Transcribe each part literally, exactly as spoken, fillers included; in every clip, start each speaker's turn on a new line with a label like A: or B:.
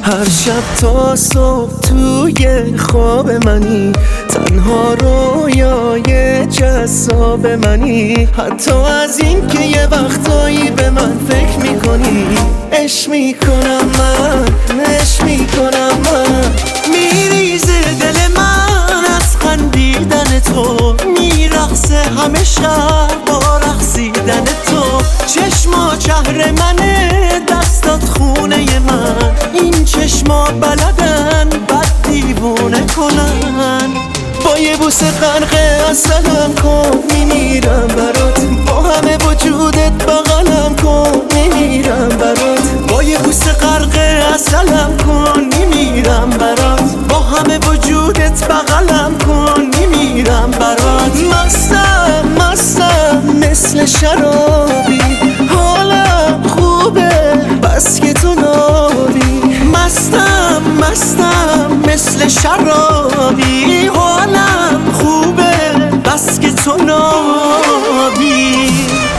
A: هر شب تا صبح توی خواب منی، تنها رویای جذاب منی. حتی از این که یه وقتایی به من فکر میکنی، عشق میکنم من، عشق میکنم من. میریزه دل من از خندیدن تو، میرقصه همه شب با رقصیدن تو. چشما شهر منه، دستات خونه من. این چشما بلدن بد دیوونه کنن. با یه بوسه غرق عسلم کن، میمیرم برات. با همه وجودت بغلم کن، میمیرم برات. با یه بوسه غرق عسلم کن، میمیرم برات. با همه وجودت بغلم کن، میمیرم برات. مستم مستم مثل شرابی، حالم خوبه بس که تو نابی. مستم مستم مثل شرابی، حالم خوبه بس که تو نابی.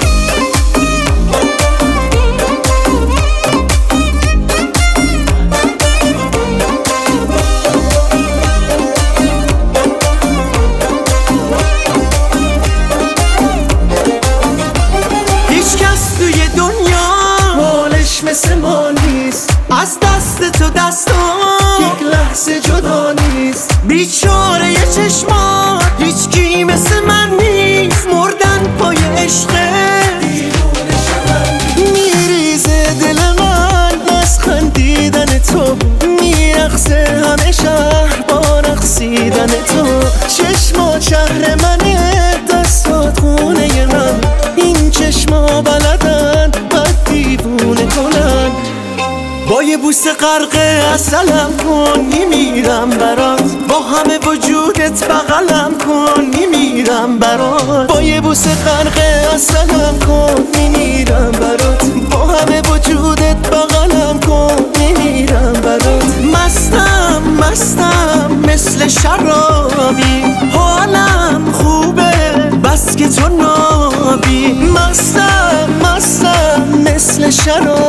A: مثل ما نیست، از دست تو دستان یک لحظه جدا نیست. بیچاره یه چشمات هیچ کی مثل من نیست. مردن پای عشقه میریزه دل من از خندیدن تو، میرقصه همه شهر با رقصیدن تو. چشمات شهر منه، دستات خونه من. این چشما بلدن بد دیوونه کنن. با یه بوسه غرق عسلم کن، میمیرم برات. با همه وجودت بغلم کن، میمیرم برات. با یه بوسه غرق عسلم کن، میمیرم برات. با همه وجودت بغلم کن، میمیرم برات. مستم مستم مثل شرابی، حالم خوبه بس که تو نابی. مستم مستم مثل شرابی،